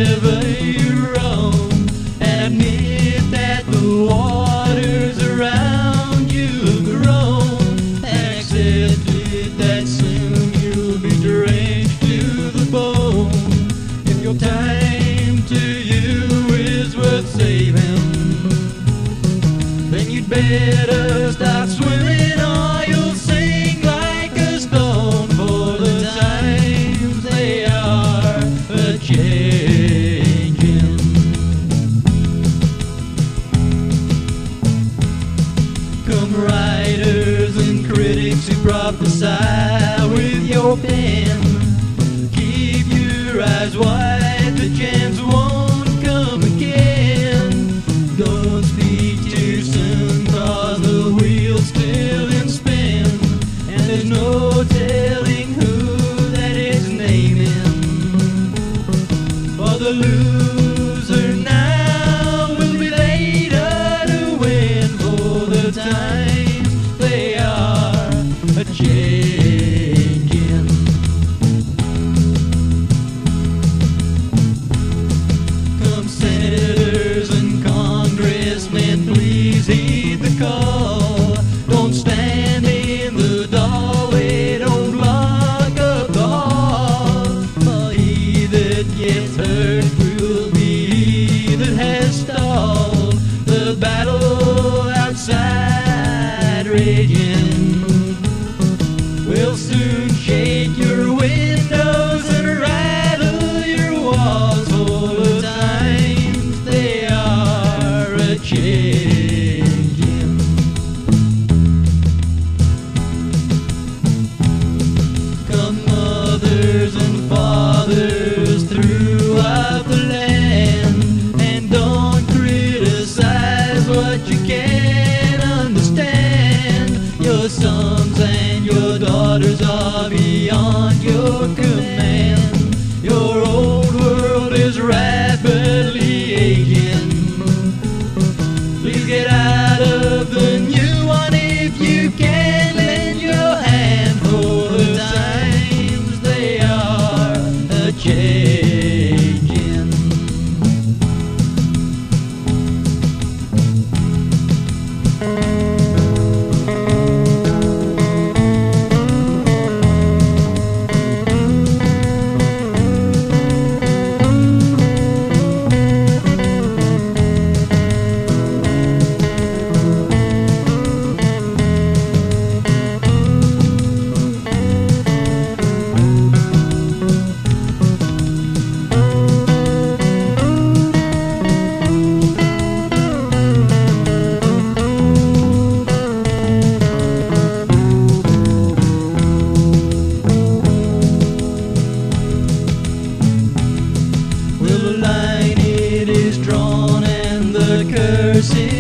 wherever you roam, and admit that the waters around you have grown. Accept it that soon you'll be drenched to the bone. If your time to you is worth saving, then you'd better start swimming, or you'll sink like a stone. For the times they are a-changing. Come writers and critics who prophesy with your pen, keep your eyes wide, the chance won't come again. Don't speak too soon, cause the wheel's still in spin, and there's no telling who that is naming. For the loser now will be later to win, for the times they are a-changing. Come senators and congressmen, please heed the call. Don't stand in the doorway, don't block up the hall. For he that gets hurt will be he that has stalled. The battle outside raging will soon shake your windows and rattle your walls. For the times they are a-changing. Come mothers and fathers throughout the land, and don't criticize what you can't understand. Your sons and your daughters are beyond your command. Your old world is rapidly aging. Please get out of the new one if you can. Lend your hand, for the times they are a-changing. Well, the line it is drawn and the curse is